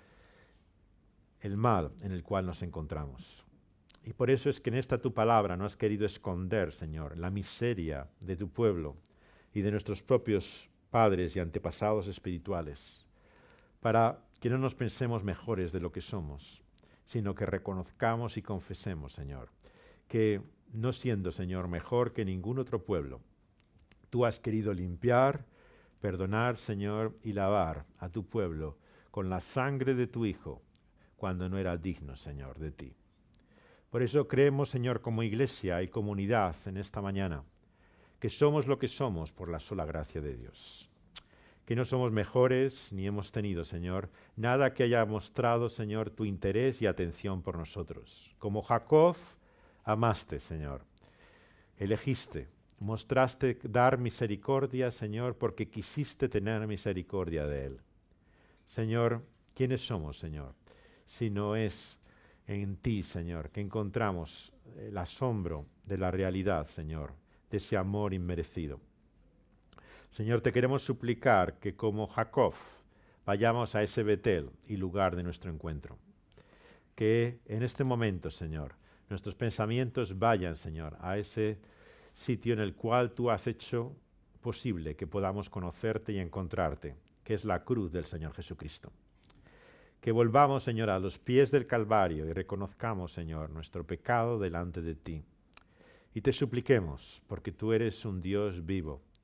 el mal en el cual nos encontramos. Y por eso es que en esta tu palabra no has querido esconder, Señor, la miseria de tu pueblo y de nuestros propios padres y antepasados espirituales, para que no nos pensemos mejores de lo que somos, sino que reconozcamos y confesemos, Señor, que no siendo, Señor, mejor que ningún otro pueblo, tú has querido limpiar, perdonar, Señor, y lavar a tu pueblo con la sangre de tu Hijo, cuando no era digno, Señor, de ti. Por eso creemos, Señor, como iglesia y comunidad en esta mañana, que somos lo que somos por la sola gracia de Dios. Que no somos mejores ni hemos tenido, Señor, nada que haya mostrado, Señor, tu interés y atención por nosotros. Como Jacob, amaste, Señor. Elegiste, mostraste dar misericordia, Señor, porque quisiste tener misericordia de él. Señor, ¿quiénes somos, Señor? Si no es en ti, Señor, que encontramos el asombro de la realidad, Señor, de ese amor inmerecido. Señor, te queremos suplicar que como Jacob vayamos a ese Betel y lugar de nuestro encuentro. Que en este momento, Señor, nuestros pensamientos vayan, Señor, a ese sitio en el cual tú has hecho posible que podamos conocerte y encontrarte, que es la cruz del Señor Jesucristo. Que volvamos, Señor, a los pies del Calvario y reconozcamos, Señor, nuestro pecado delante de ti. Y te supliquemos, porque tú eres un Dios vivo,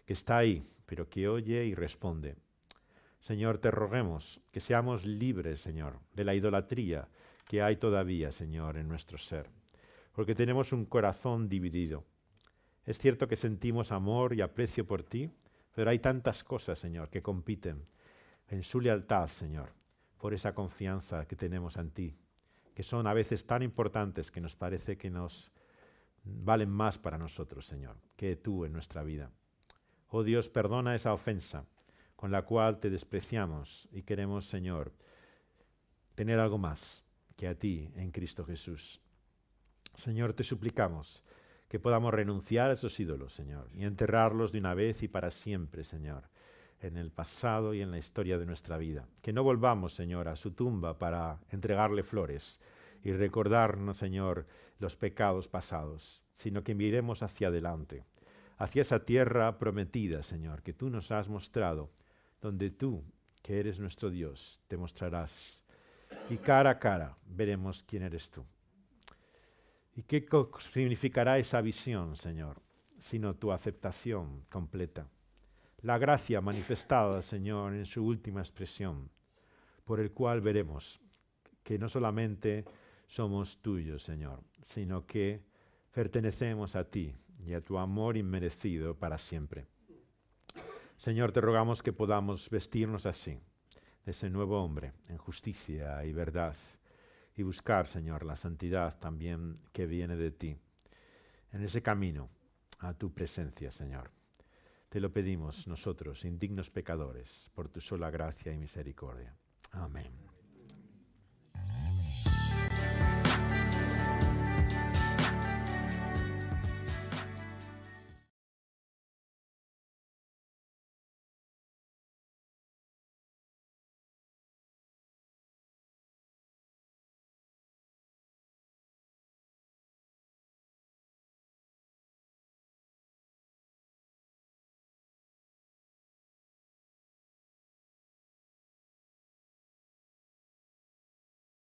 que está ahí, pero que oye y responde. Señor, te roguemos que seamos libres, Señor, de la idolatría que hay todavía, Señor, en nuestro ser, porque tenemos un corazón dividido. Es cierto que sentimos amor y aprecio por ti, pero hay tantas cosas, Señor, que compiten en su lealtad, Señor, por esa confianza que tenemos en ti, que son a veces tan importantes que nos parece que nos valen más para nosotros, Señor, que tú en nuestra vida. Oh Dios, perdona esa ofensa con la cual te despreciamos y queremos, Señor, tener algo más que a ti en Cristo Jesús. Señor, te suplicamos que podamos renunciar a esos ídolos, Señor, y enterrarlos de una vez y para siempre, Señor, en el pasado y en la historia de nuestra vida. Que no volvamos, Señor, a su tumba para entregarle flores y recordarnos, Señor, los pecados pasados, sino que miremos hacia adelante, hacia esa tierra prometida, Señor, que tú nos has mostrado, donde tú, que eres nuestro Dios, te mostrarás. Y cara a cara veremos quién eres tú. ¿Y qué significará esa visión, Señor, sino tu aceptación completa? La gracia manifestada, Señor, en su última expresión, por el cual veremos que no solamente somos tuyos, Señor, sino que pertenecemos a ti y a tu amor inmerecido para siempre. Señor, te rogamos que podamos vestirnos así, de ese nuevo hombre, en justicia y verdad, y buscar, Señor, la santidad también que viene de ti, en ese camino a tu presencia, Señor. Te lo pedimos nosotros, indignos pecadores, por tu sola gracia y misericordia. Amén.